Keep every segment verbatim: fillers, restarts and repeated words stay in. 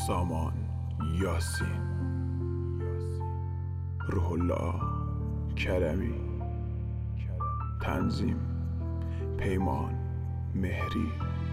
سامان یاسین، روح الله کرمی، تنظیم پیمان مهری.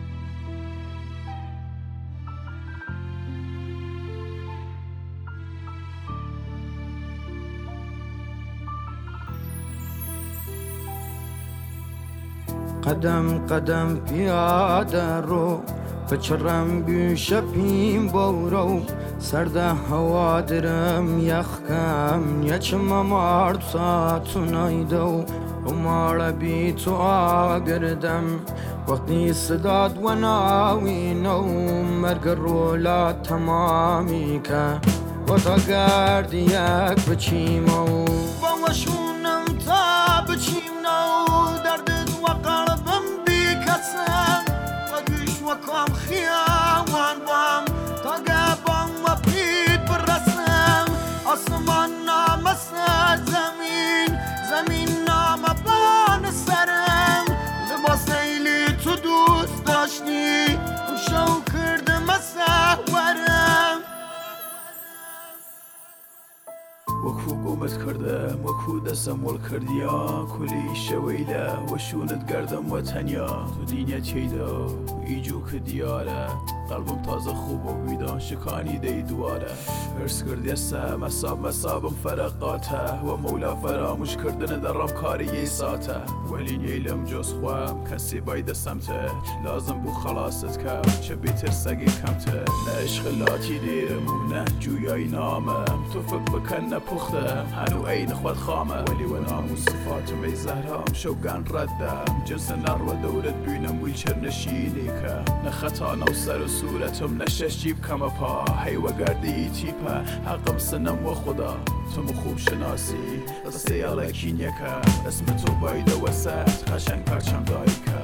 قدم قدم پیاده رو بچرم گوشه پیم بورو سرده هوا درم یخکم یچم مرد ساتونایدو ومارا بی تو آگردم وقتی صداد و ناوینو مرگ رولا تمامی که و تا گرد یک بچیمو با وشونم تا بچیمنو دردت و قلبم بی کسم و گوش و کام خیاوان بام تا گبام و پید برسم آسمان نامسه زمین زمین نامه بان سرم لباس ایلی تو دوست داشتی شو کردم سهورم وەکو گۆمت کردم وەکو دەسەم وەڵ کردیا کولی شەوەیدا وەشونت گەردەم وە تەنیا تو دینە تێیدا ئیجو کە دیارە قەڵبم تازە خوب و ویدا شکانی دەی دوارە هرس کردێسە مەساب مەسابم فەرەقاتە وە مەولا فەراموشکردنە دەڕەم کاری یەی ساتە وەلینەی لەم جۆز خوام کەسی بای دەسەمتە لازم بوو خەڵاست کە چە بێتر سەگی کەمتە نە عشقلاتی دێرم و نە جویای نامم تۆ فک بکەن نەپوختم هەنوو ئەی نخوات خامە وەلی وە ناموو سفاتم ئەی زەهرام شەوگان ڕەتدەم جنسە ناڕوە دەورت بووینم بووی چەرنەشینێکە نەخەتانە و سەر و سوورەتم نەشەشی بکەمە پا هەیوە گەردی تیپە حەقم سنم وە خوددا تم خوب شناسی قسەی ئەڵەکینیەکە ئەسمە تۆ بایدەوە سەر قەشەنگ پەرچەم دایکە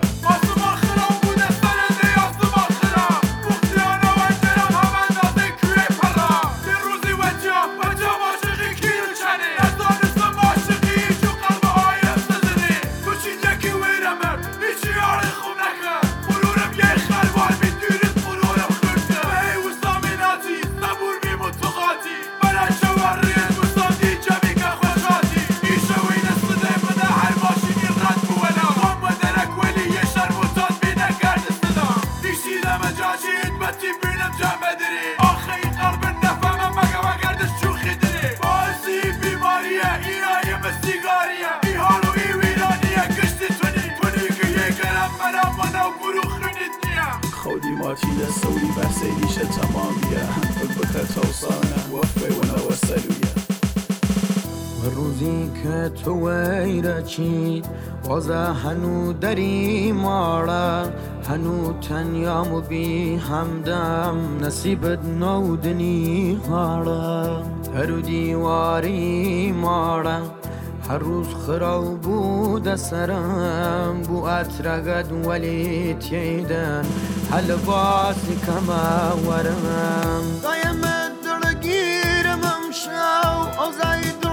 خودی ماتی لسوری بسیلیش تمامیه فکر بکر توصانه وفه و نوسلویه و روزی که تو ویره چید بازه هنو دری ماره هنو تنیام و بی همدم نصیبت نودنی هاره هر دیواری ماره هر روز خراب بود سرم بو اترقد ولی تیدن هل باسی کما ورم دایم درگیرم امشو آزای